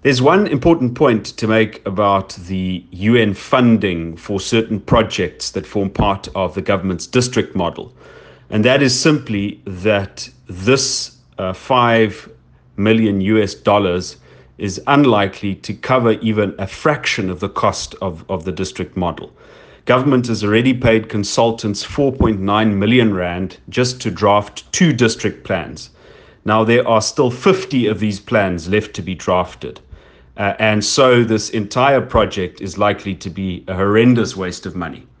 There's one important point to make about the UN funding for certain projects that form part of the government's district model. And that is simply that this 5 million US dollars is unlikely to cover even a fraction of the cost of the district model. Government has already paid consultants 4.9 million rand just to draft 2 district plans. Now, there are still 50 of these plans left to be drafted. And so this entire project is likely to be a horrendous waste of money.